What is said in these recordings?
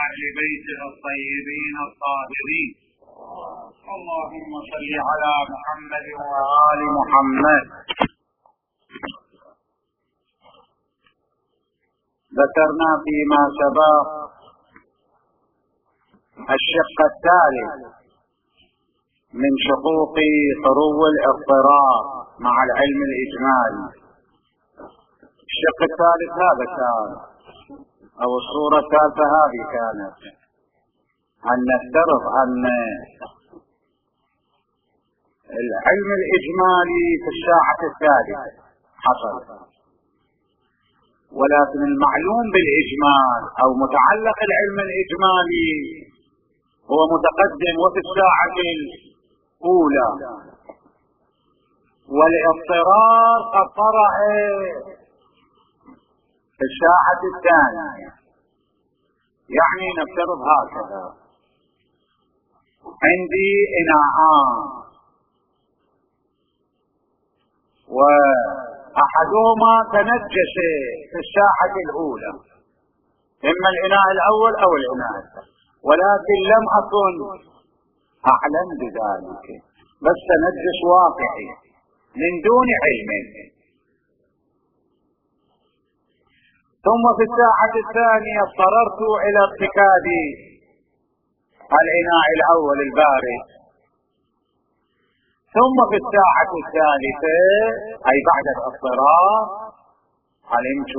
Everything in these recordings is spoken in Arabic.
أهل بيته الطيبين الطاهرين. اللهم صل على محمد وآل محمد. ذكرنا فيما سبق الشق الثالث من شقوق حروب الاضطراب مع العلم الإجمالي. الشق الثالث هذا كان، أو الصورة الثالثة هذه كانت أن نفترض أن العلم الإجمالي في الساعة الثالثة حصل، ولكن المعلوم بالإجمال أو متعلق العلم الإجمالي هو متقدم وفي الساعة الأولى، والاضطرار قد طرأ في الساعة الثانية. يعني نفترض هكذا: عندي إناءان وأحدهما تنجس في الساعة الأولى، إما الإناء الأول أو الإناء الثاني، ولكن لم أكن أعلم بذلك، بس تنجس واقعي من دون علم. ثم في الساعة الثانية اضطررت إلى ارتكاب الإناء الأول البارد. ثم في الساعة الثالثة أي بعد الاضطرار علمت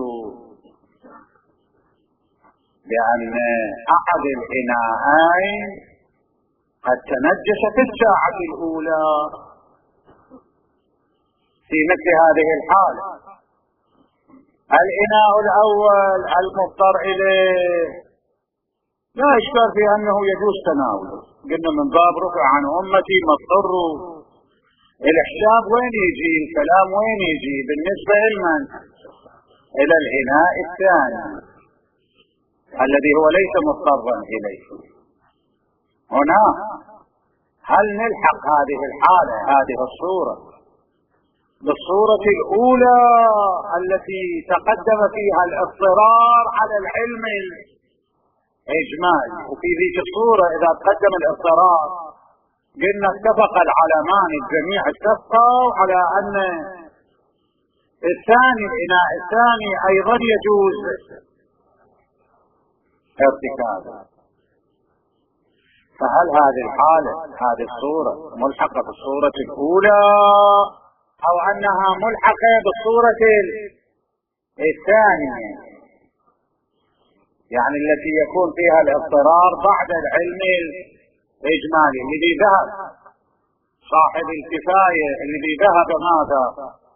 بأن أحد الإناءين قد تنجس في الساعة الأولى. في مثل هذه الحالة الإناء الأول المضطر إليه لا إشكال في أنه يجوز تناوله، قلنا من باب رفع عن أمتي ما اضطروا. الحساب وين يجي؟ الكلام وين يجي؟ بالنسبة لمن؟ إلى الإناء الثاني الذي هو ليس مضطرا إليه. هنا هل نلحق هذه الحالة، هذه الصورة، بالصورة الأولى التي تقدم فيها الاضطرار على العلم الإجمالي؟ وفي ذيك الصورة إذا تقدم الاضطرار قلنا اتفق العلمان الجميع اتفقوا على أن الثاني الإناء الثاني أيضا يجوز ارتكابه. فهل هذه الحالة، هذه الصورة ملحقة بالصورة الأولى أو أنها ملحقة بالصورة الثانية، يعني التي يكون فيها الاضطرار بعد العلم الإجمالي؟ الذي ذهب صاحب الكفاية، الذي ذهب ماذا؟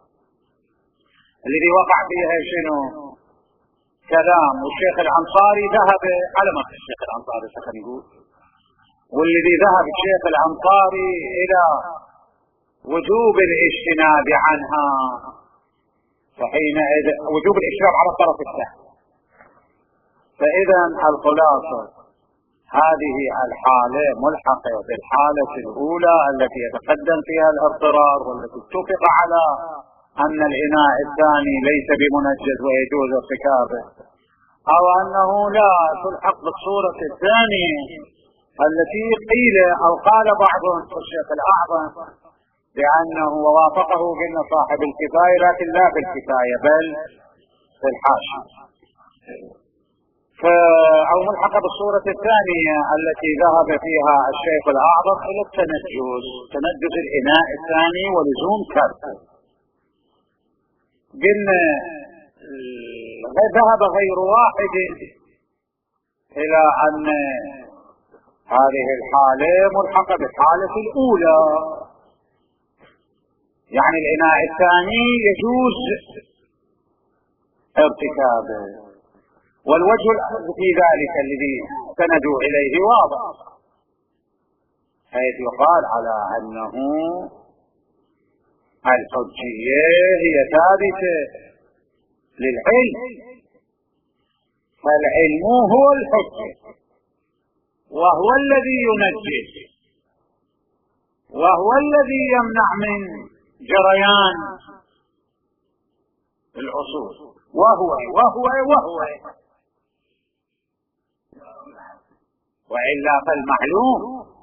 الذي وقع فيها شنو؟ كلام. والشيخ الأنصاري ذهب على ما الشيخ الأنصاري خلينا نقول، والذي ذهب الشيخ الأنصاري إلى وجوب الاجتناب عنها، فحينئذ وجوب الاجتناب على الطرف الثاني. فإذا الخلاصة هذه الحالة ملحقة بالحالة الأولى التي يتقدم فيها الاضطرار، والتي اتفق على أن الإناء الثاني ليس بمنجز ويجوز ارتكابه، أو أنه لا تلحق بالصورة الثانية التي قيل أو قال بعضهم الشيخ الأعظم بأنه ووافقه قلنا صاحب الكفاية، لكن لا بالكفاية بل في الحاشية، أو ملحقة بالصورة الثانية التي ذهب فيها الشيخ الأعظم إلى تنجس الإناء الثاني ولزوم كرته. قلنا ذهب غير واحد إلى أن هذه الحالة ملحقة بالحالة الأولى، يعني الإناء الثاني يجوز ارتكابه. والوجه في ذلك الذي سندوا إليه واضح، حيث يقال على أنه الحجية هي ثابتة للعلم، فالعلم هو الحجة، وهو الذي ينجس، وهو الذي يمنع من جريان الأصول، وهو وإلا فالمعلوم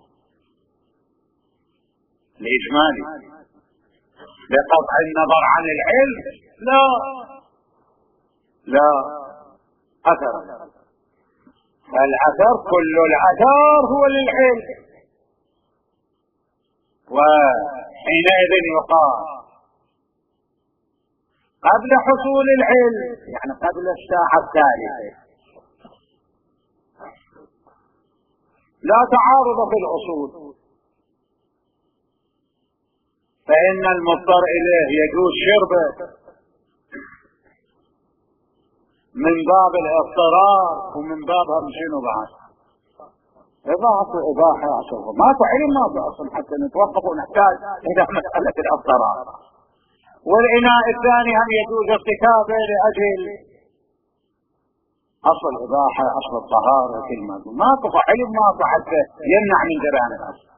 الإجمالي بقطع النظر عن العلم لا أثر، فالأثر كل الأثر هو للعلم. وحينئذ يقال قبل حصول العلم، يعني قبل الساعة الثالثة، لا تعارض في الأصول، فإن المضطر إليه يجوز شربه من باب الاضطرار، ومن بابها شنو بعد إضاعة وإباحة أصلا ما تعلم ما أصلا حتى نتوقف ونحتاج إلى مسألة الاضطرار. والإناء الثاني هم يجوز ارتكابه لأجل أصل الإباحة، أصل الطهارة، كلمة ما تقع علم ما حتى يمنع من جريان الأصل.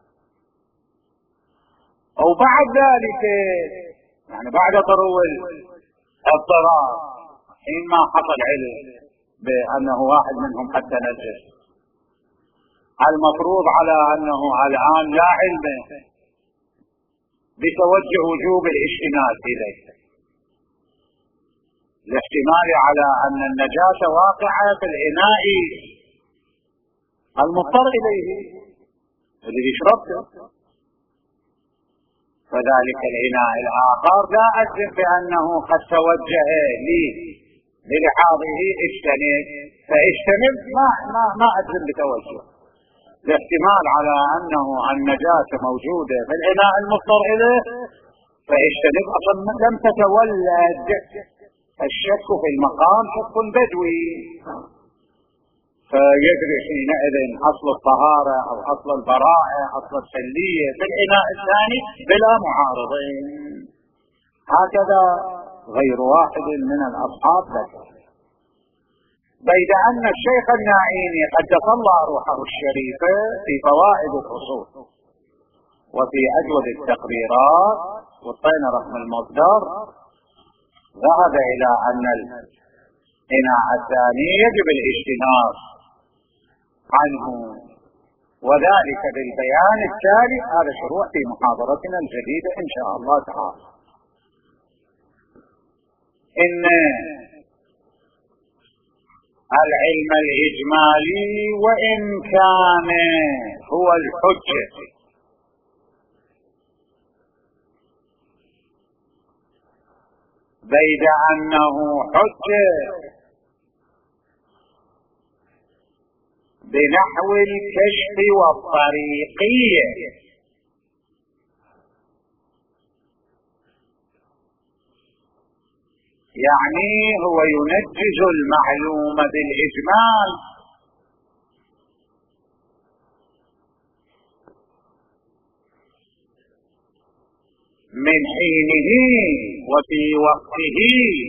أو بعد ذلك يعني بعد طرو الاضطرار، حين ما حصل علم بأنه واحد منهم حتى نجس، المفروض على أنه الآن لا علم بتوجه وجوب الاجتناب إليه، الاحتمال على أن النجاسة واقعة في الإناء المضطر إليه الذي يشربه، فذلك الإناء الآخر لا أجزم بأنه قد توجه للحاظه اجتنب، فاجتنب ما أجزم بتوجه. الاحتمال على أنه النجاسة موجودة في الإناء المضطر إليه فاجتنب، أصلا لم تتولد الشك في المقام شك بدوي، فيجري حينئذ أصل الطهارة أو أصل البراءة أصل السلية في الإناء الثاني بلا معارضين. هكذا غير واحد من الأصحاب ذكر. بيد أن الشيخ الناعيني قدس الله روحه الشريفة في فوائد الأصول وفي أجود التقريرات والطين رقم المصدر ذهب إلى أن الإناء الثاني يجب الاجتناب عنه، وذلك بالبيان التالي. هذا شروع في محاضرتنا الجديدة إن شاء الله تعالى. إن العلم الإجمالي وإن كان هو الحجة بيد أنه حجة بنحو الكشف والطريقية، يعني هو ينجز المعلوم بالإجمال، من حينه وفي وقته،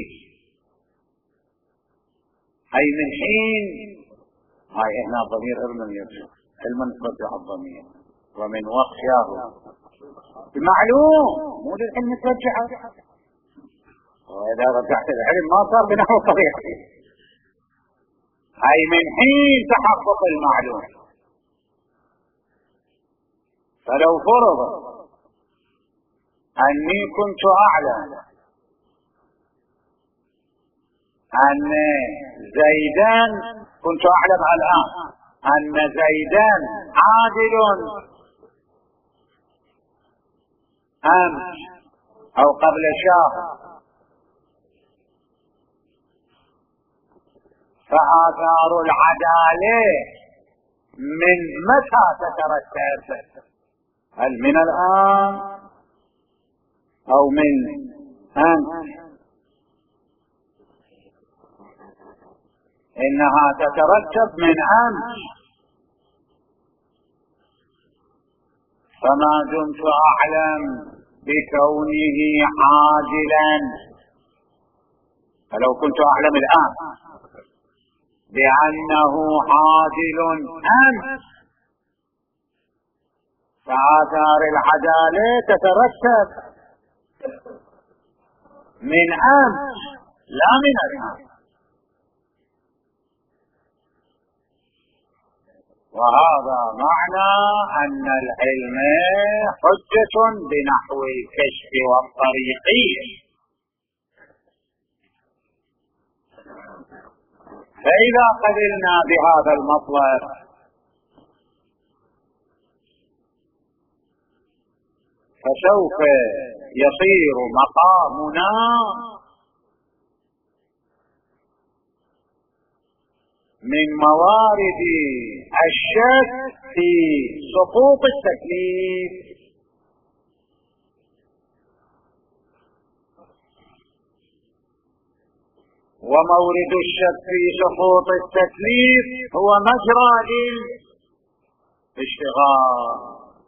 أي من حين، هاي هنا ضمير ارمن يرجع علما ترجع الضمير، ومن وقت ياهو بمعلوم مو للعلم ترجعه، وإذا رجعت العلم ما صار بنحو طريقه، أي من حين تحقق المعلوم. فلو فرض أني كنت أعلم أن زيدان، كنت أعلم الآن أن زيدان عادل أمس أو قبل شهر، فآثار العدالة من متى تترتب؟ هل من الآن أو من أمس؟ إنها تترتب من أمس، فما دمت أعلم بكونه عاجلا، فلو كنت أعلم الآن بأنه عاجل أمس فآثار العدالة تترتب من أمس لا من الآن. وهذا معنى أن العلم حجة بنحو الكشف والطريقية. فإذا قبلنا بهذا المطلب فسوف يصير مقامنا من موارد الشك في سقوط التكليف، ومورد الشك في سقوط التكليف هو مجرى الاشتغال.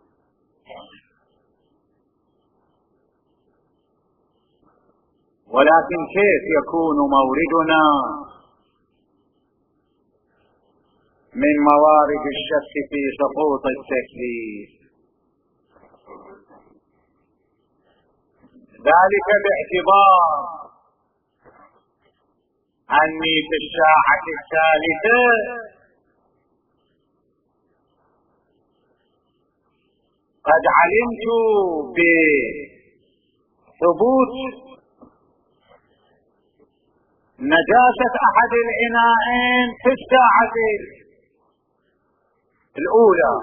ولكن كيف يكون موردنا من موارد الشك في سقوط التكليف؟ ذلك باعتبار أني في الساعة الثالثة قد علمت بثبوت نجاسة أحد الإناءين في الساعة الأولى،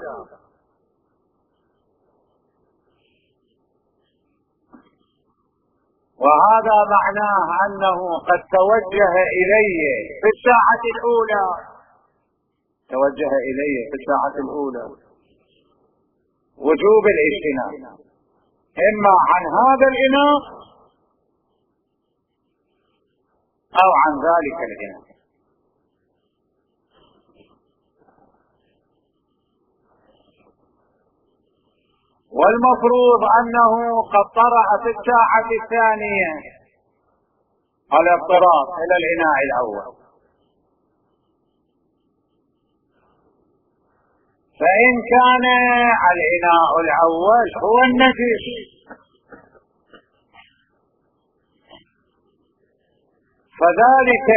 وهذا معناه أنه قد توجه إلي في الساعة الأولى، توجه إلي في الساعة الأولى وجوب الاجتناب إما عن هذا الإناء أو عن ذلك الإناء. والمفروض أنه قد طرأ في الساعة الثانية الاضطراب إلى الإناء الأول، فإن كان الإناء الأول هو النجس فذلك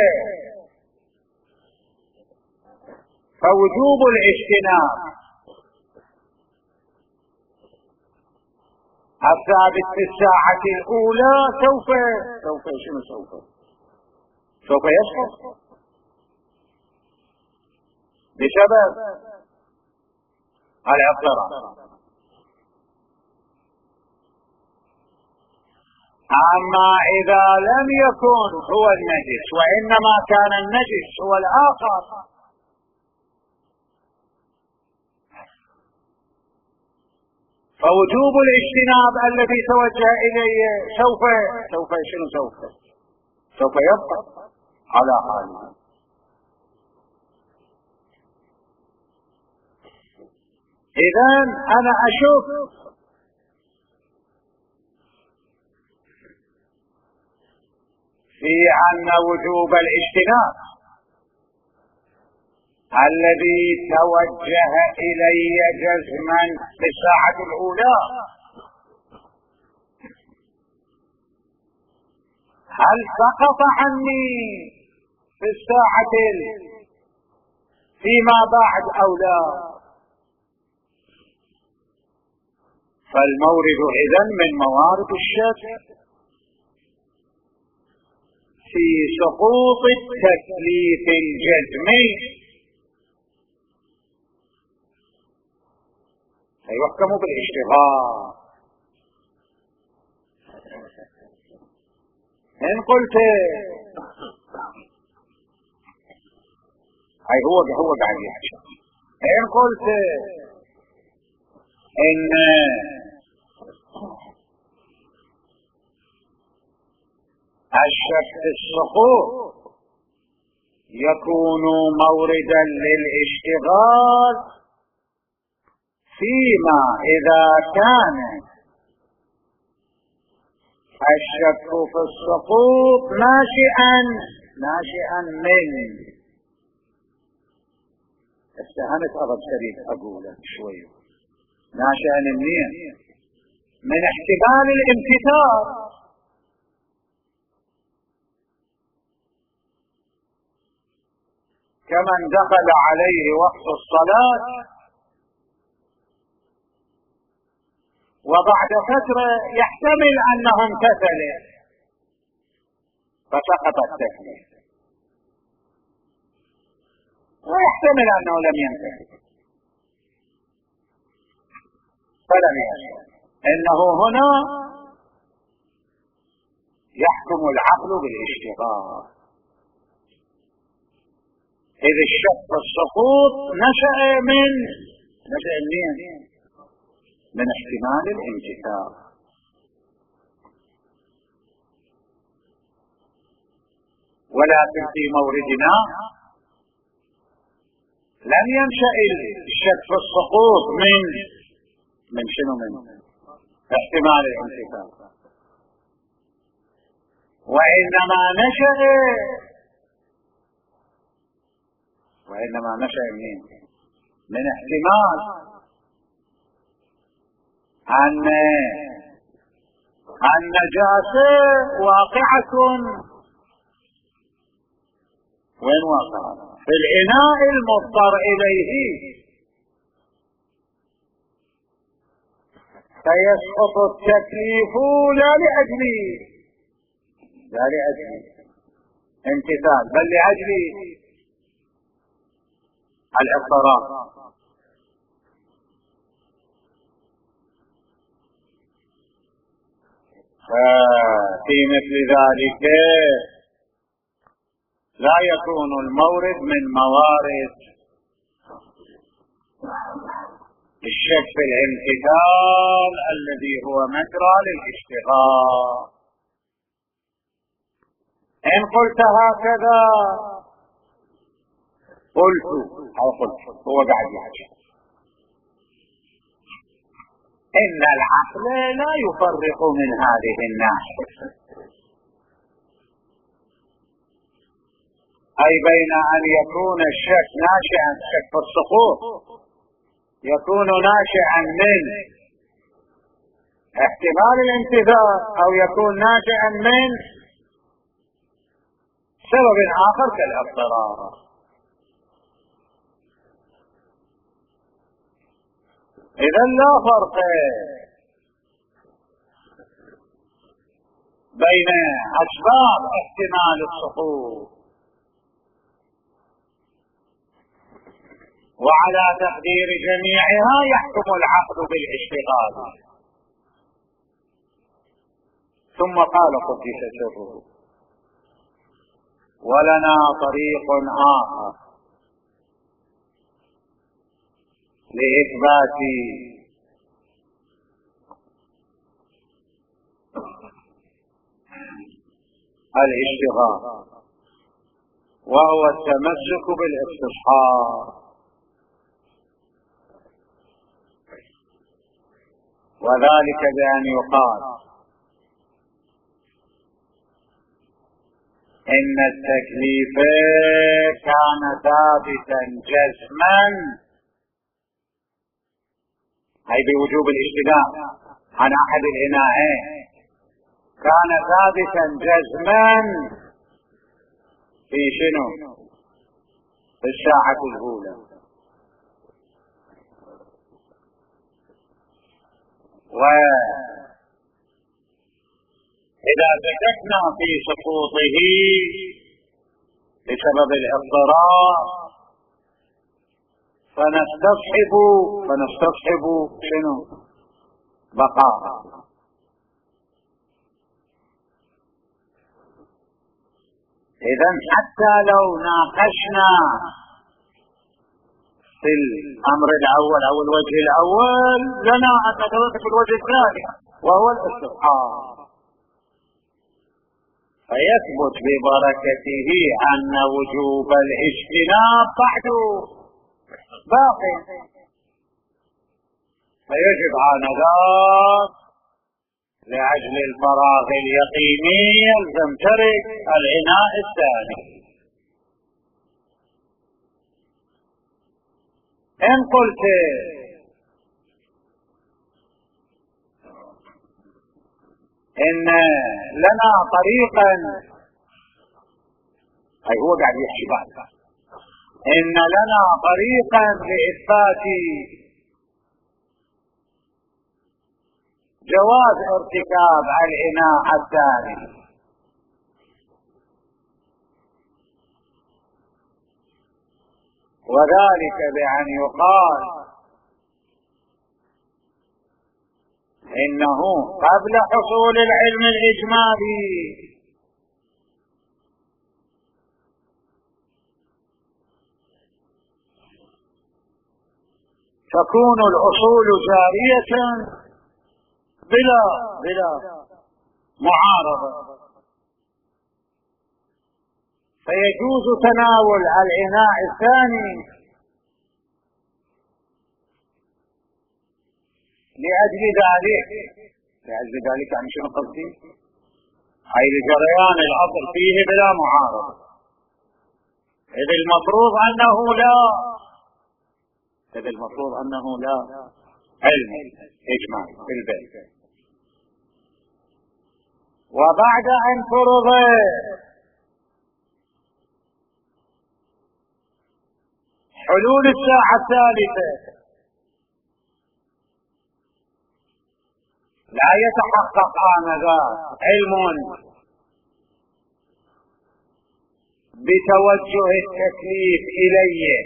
فوجوب الاجتناب الثابت في الساعة الأولى سوف يسقط بسبب الاضطراب. أما إذا لم يكن هو النجس وإنما كان النجس هو الآخر فوجوب الاجتناب الذي توجه إليه سوف يبقى على حاله. إذن أنا أشوف في أن وجوب الاجتناب الذي توجه إلي جزما في الساعة الأولى هل سقط عني في الساعة فيما بعد أو لا؟ فالمورد إذن من موارد الشك في سقوط التكليف الجزمي فيحكم بالاشتغال. إن قلت هو قاعد يحكي، إن قلت إن الشك في السقوط يكون موردا للاشتغال فيما إذا كان الشك في السقوط ناشئا من استهانت أرد شريف أقوله شوي ناشئا من احتمال الامتثال، كمن دخل عليه وقت الصلاة وبعد فترة يحتمل أنه امتثل فسقط التكليف، ويحتمل أنه لم يمتثل فلم يشعر. إنه هنا يحكم العقل بالاشتغال، إذ الشك في السقوط نشأ من احتمال الامتثال. ولكن في موردنا لم ينشأ الشك في السقوط من شنو؟ من احتمال الامتثال، وإنما نشأ من احتمال أن النجاسة واقعة وين واقعة؟ في الإناء المضطر إليه، فيسقط التكليف لا لأجل امتثال بل لأجل الاضطرار. ففي مثل ذلك لا يكون المورد من موارد الشك في الامتثال الذي هو مجرى للاشتغال. إن قلت هكذا قلت هو قاعد يحكي إن العقل لا يفرق من هذه الناحية، أي بين أن يكون الشك ناشئا شك في السقوط يكون ناشئا من احتمال الامتثال أو يكون ناشئا من سبب آخر كالاضطرار. إذا لا فرق بين أسباب احتمال السقوط وعلى تقدير جميعها يحكم العقل بالاشتغال. ثم قال قدس سره: ولنا طريق آخر لإثبات الاشتغال، وهو التمسك بالاستصحاب، وذلك بأن يقال إن التكليف كان ثابتا جزما، أي بوجوب الاشتغال عن أحد الإناءين، كان ثابتا جزما في شنو؟ في الساعة الأولى. وإذا شككنا في سقوطه بسبب الاضطرار فنستصحب شنو؟ بقاء. إذن حتى لو ناقشنا في الأمر الأول أو الوجه الأول لنا أن نتوقف في الوجه الثاني وهو الاستصحاب، فيثبت ببركته أن وجوب الاجتناب بعد باقي، فيجب آنذاك لأجل الفراغ اليقيني يلزم ترك الإناء الثاني. إن قلت إن لنا طريقا، أي هو قاعد يحكي بعد إن لنا طريقا لإثبات جواز ارتكاب الإناء الثاني، وذلك بأن يقال إنه قبل حصول العلم الإجمالي تكون الأصول جارية بلا معارضة، فيجوز تناول الإناء الثاني لأجل ذلك عن شنو قصدي؟ أي لجريان الأصل فيه بلا معارضة، إذ المفروض أنه لا علم إجماع في البيت. وبعد أن فرض حلول الساعة الثالثة لا يتحقق آنذاك علم بتوجه التكليف إليه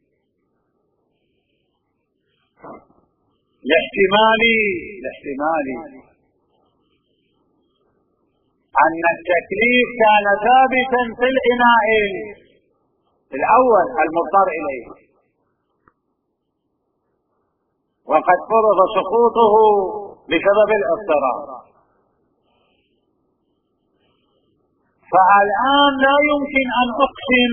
لاحتمال أن التكليف كان ثابتا في الإناء الأول المضطر إليه، وقد فرض سقوطه بسبب الاضطرار. فالآن لا يمكن أن أقسم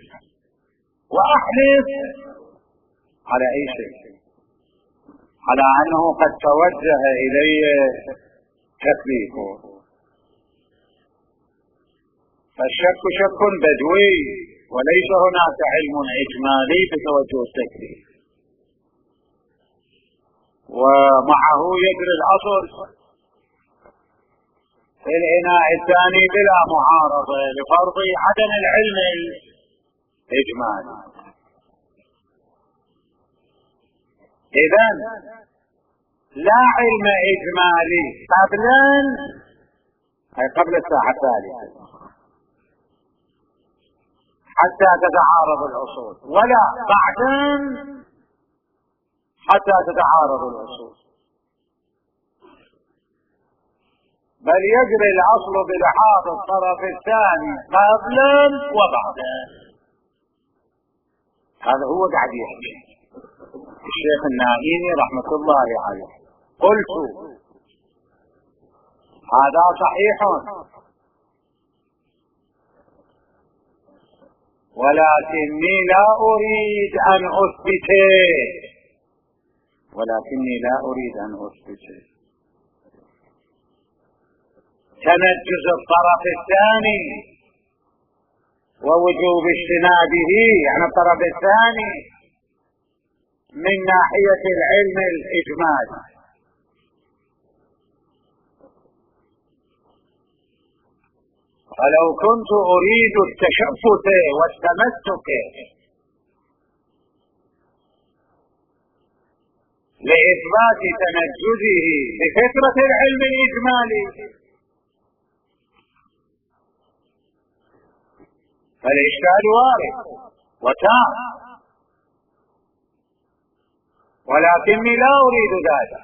وأحلف على أي شيء على أنه قد توجه إلي تكليفه، فالشك شك بدوي وليس هناك علم إجمالي بتوجه التكليف، ومعه يجري الأصل في الإناء الثاني بلا معارضة لفرض عدم العلم الإجمالي. إذن لا علم إجمالي قبل الساعة الثالثة حتى تتعارض الأصول، ولا بعدا حتى تتعارض الأصول، بل يجري الأصل بلحاظ الطرف الثاني قبلا وبعدا. هذا هو قاعد يحكي الشيخ النائيني رحمة الله عليه. قلت هذا صحيح، ولكني لا أريد أن أثبته تنجز الطرف الثاني ووجوب اجتنابه عن الطرف الثاني من ناحية العلم الإجمالي. فلو كنت أريد التشفت والتمسك لإثبات تنجزه بفكرة العلم الإجمالي فالإشكال وارد وتام، ولكني لا أريد ذلك،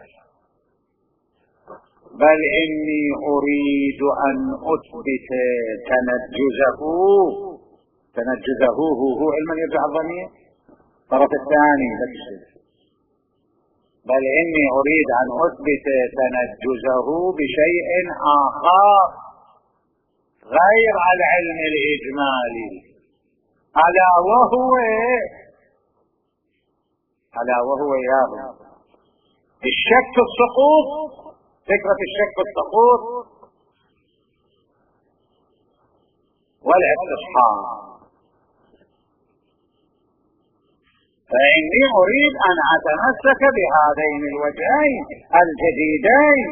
بل إني أريد أن أثبت تنجزه هو علما يرجع الضمير الطرف الثاني، بل إني أريد أن أثبت تنجزه بشيء آخر غير العلم الإجمالي، ألا وهو الشك في السقوط، فكرة الشك في السقوط والاستصحاب. فإني أريد أن أتمسك بهذين الوجهين الجديدين،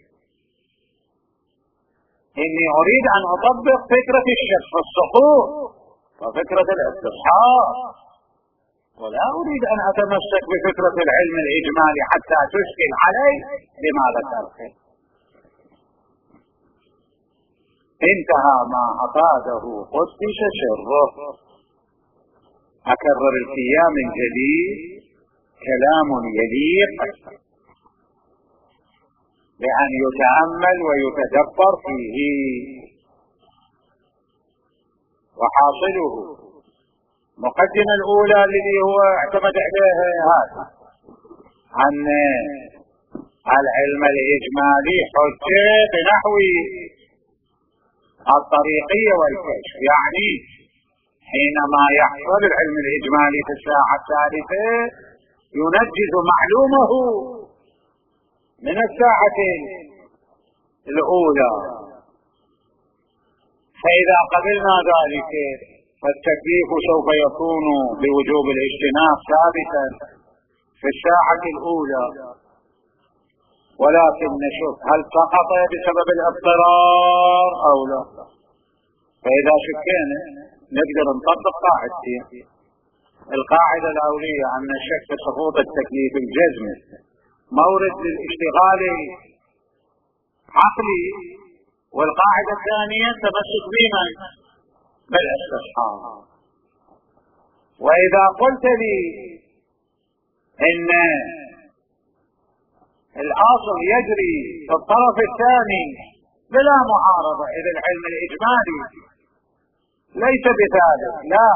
إني أريد أن أطبق فكرة الشك في السقوط وفكرة الاستصحاب ولا أريد أن أتمسك بفكرة العلم الإجمالي حتى تشكل علي بما ذكرت. انتهى ما أفاده قدس سره. أكرر الأيام من جديد، كلام يليق بأن يتأمل ويتدبر فيه. وحاصله المقدمة الأولى الذي هو اعتمد عليها هذا أن العلم الإجمالي حجة بنحو الطريقية والكشف، يعني حينما يحصل العلم الإجمالي في الساعة الثالثة ينجز معلومه من الساعة الأولى. فإذا قبلنا ذلك فالتكليف سوف يكون بوجوب الاجتناب ثابتا في الساعة الأولى، ولكن نشوف هل سقط بسبب الاضطرار أو لا. فإذا شكينا نقدر نطبق قاعدتين. القاعدة الأولية أن الشك في سقوط التكليف الجزمي مورد للاشتغال عقلي، والقاعدة الثانية تمسك بمن؟ بالاستصحاب. وإذا قلت لي إن الأصل يجري في الطرف الثاني بلا معارضة، إذا العلم الإجمالي ليس بثالث، لا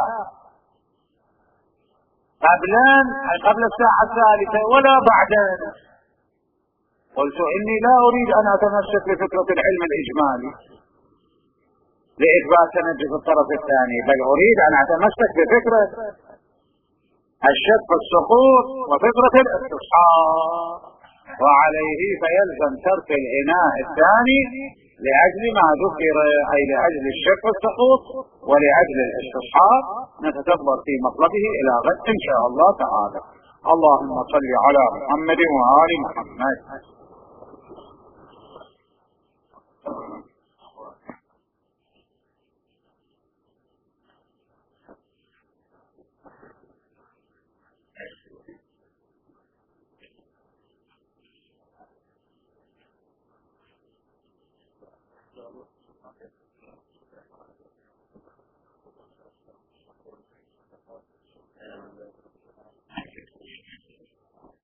قبل الساعة الثالثة ولا بعدين. قلت إني لا أريد أن أتمسك بفكرة العلم الإجمالي لإثبات تنجس الطرف الثاني، بل أريد أن أتمسك بفكرة الشك في السقوط وفكرة الاستصحاب. وعليه فيلزم ترك العناء الثاني لأجل ما ذكر، أي لأجل الشك في السقوط ولأجل الاستصحاب. نتدبر في مطلبه إلى غد إن شاء الله تعالى. اللهم صل على محمد وآل محمد.